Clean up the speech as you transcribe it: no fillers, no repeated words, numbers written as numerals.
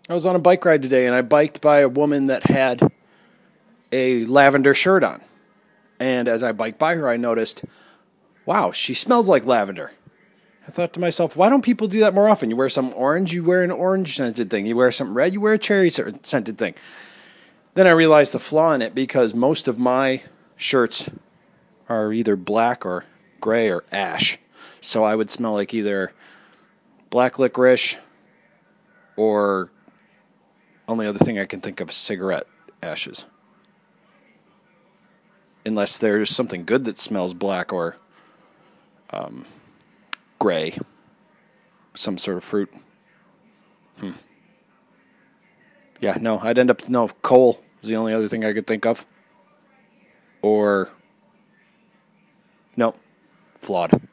I was on a bike ride today, and I biked by a woman that had a lavender shirt on. And as I biked by her, I noticed, wow, she smells like lavender. I thought to myself, why don't people do that more often? You wear some orange, you wear an orange-scented thing. You wear something red, you wear a cherry-scented thing. Then I realized the flaw in it because most of my shirts are either black or gray or ash. So I would smell like either black licorice or only other thing I can think of is cigarette ashes. Unless there's something good that smells black or gray. Some sort of fruit. Yeah, no, I'd end up, no, coal is the only other thing I could think of. Or, no, flawed.